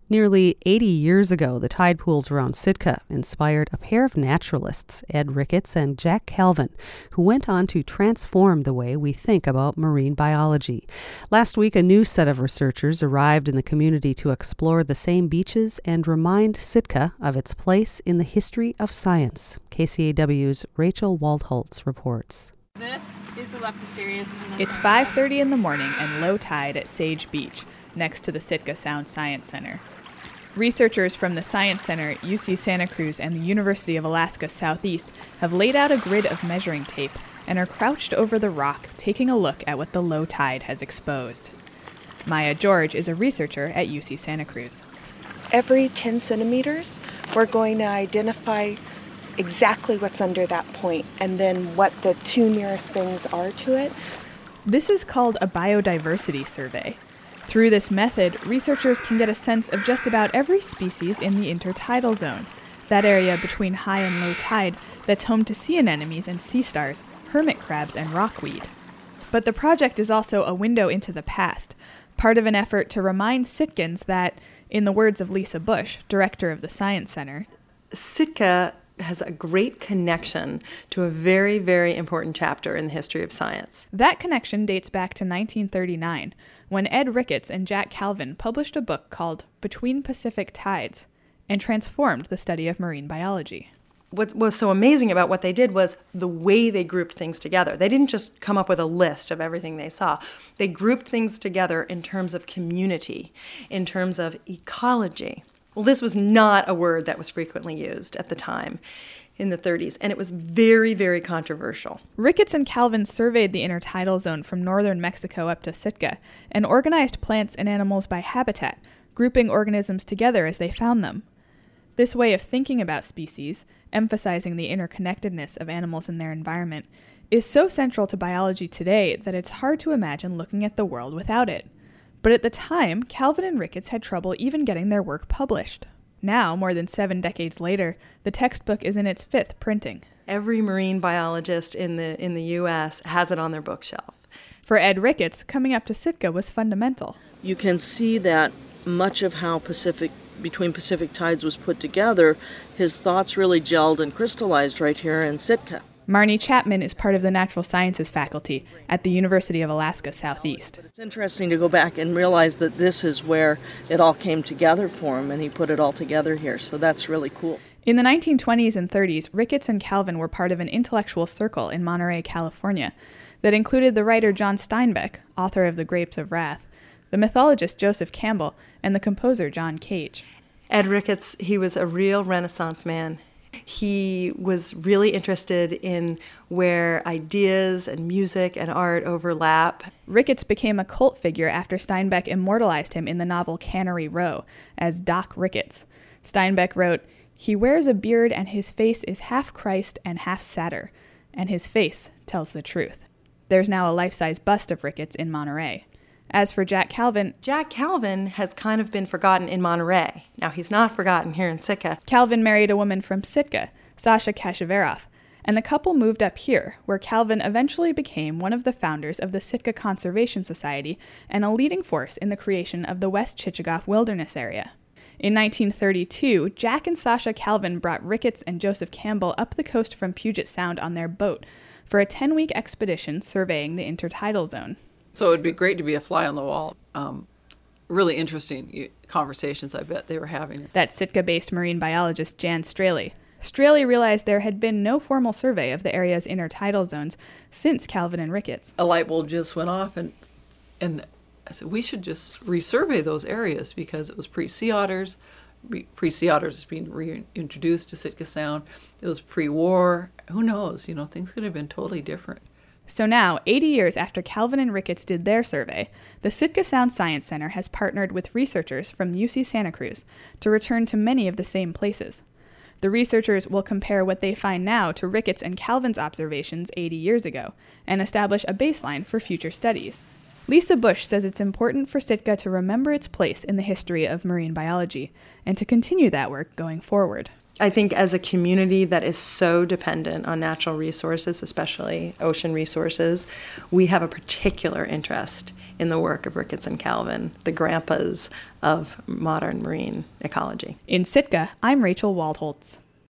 Nearly 80 years ago, the tide pools around Sitka inspired a pair of naturalists, Ed Ricketts and Jack Calvin, who went on to transform the way we think about marine biology. Last week, a new set of researchers arrived in the community to explore the same beaches and remind Sitka of its place in the history of science. KCAW's Rachel Waldholtz reports. This is the Leptosterias. It's 5:30 in the morning and low tide at Sage Beach, next to the Sitka Sound Science Center. Researchers from the Science Center, UC Santa Cruz, and the University of Alaska Southeast have laid out a grid of measuring tape and are crouched over the rock, taking a look at what the low tide has exposed. Maya George is a researcher at UC Santa Cruz. Every 10 centimeters, we're going to identify exactly what's under that point and then what the two nearest things are to it. This is called a biodiversity survey. Through this method, researchers can get a sense of just about every species in the intertidal zone, that area between high and low tide that's home to sea anemones and sea stars, hermit crabs, and rockweed. But the project is also a window into the past, part of an effort to remind Sitkans that, in the words of Lisa Bush, director of the Science Center, Sitka has a great connection to a very, very important chapter in the history of science. That connection dates back to 1939, when Ed Ricketts and Jack Calvin published a book called Between Pacific Tides and transformed the study of marine biology. What was so amazing about what they did was the way they grouped things together. They didn't just come up with a list of everything they saw. They grouped things together in terms of community, in terms of ecology. Well, this was not a word that was frequently used at the time in the 30s, and it was very, very controversial. Ricketts and Calvin surveyed the intertidal zone from northern Mexico up to Sitka and organized plants and animals by habitat, grouping organisms together as they found them. This way of thinking about species, emphasizing the interconnectedness of animals and their environment, is so central to biology today that it's hard to imagine looking at the world without it. But at the time, Calvin and Ricketts had trouble even getting their work published. Now, more than 7 decades later, the textbook is in its 5th printing. Every marine biologist in the U.S. has it on their bookshelf. For Ed Ricketts, coming up to Sitka was fundamental. You can see that much of how Between Pacific Tides was put together, his thoughts really gelled and crystallized right here in Sitka. Marnie Chapman is part of the Natural Sciences faculty at the University of Alaska Southeast. But it's interesting to go back and realize that this is where it all came together for him, and he put it all together here, so that's really cool. In the 1920s and 30s, Ricketts and Calvin were part of an intellectual circle in Monterey, California, that included the writer John Steinbeck, author of The Grapes of Wrath, the mythologist Joseph Campbell, and the composer John Cage. Ed Ricketts, he was a real Renaissance man. He was really interested in where ideas and music and art overlap. Ricketts became a cult figure after Steinbeck immortalized him in the novel Cannery Row as Doc Ricketts. Steinbeck wrote, "He wears a beard and his face is half Christ and half satyr, and his face tells the truth." There's now a life-size bust of Ricketts in Monterey. As for Jack Calvin has kind of been forgotten in Monterey. Now, he's not forgotten here in Sitka. Calvin married a woman from Sitka, Sasha Kashivarov, and the couple moved up here, where Calvin eventually became one of the founders of the Sitka Conservation Society and a leading force in the creation of the West Chichagof Wilderness Area. In 1932, Jack and Sasha Calvin brought Ricketts and Joseph Campbell up the coast from Puget Sound on their boat for a 10-week expedition surveying the intertidal zone. So it would be great to be a fly on the wall. Really interesting conversations, I bet they were having. That's Sitka-based marine biologist Jan Straley. Straley realized there had been no formal survey of the area's intertidal zones since Calvin and Ricketts. A light bulb just went off, and I said, we should just resurvey those areas because it was pre-sea otters. Pre-sea otters being reintroduced to Sitka Sound. It was pre-war. Who knows? Things could have been totally different. So now, 80 years after Calvin and Ricketts did their survey, the Sitka Sound Science Center has partnered with researchers from UC Santa Cruz to return to many of the same places. The researchers will compare what they find now to Ricketts and Calvin's observations 80 years ago and establish a baseline for future studies. Lisa Bush says it's important for Sitka to remember its place in the history of marine biology and to continue that work going forward. I think as a community that is so dependent on natural resources, especially ocean resources, we have a particular interest in the work of Ricketts and Calvin, the grandpas of modern marine ecology. In Sitka, I'm Rachel Waldholtz.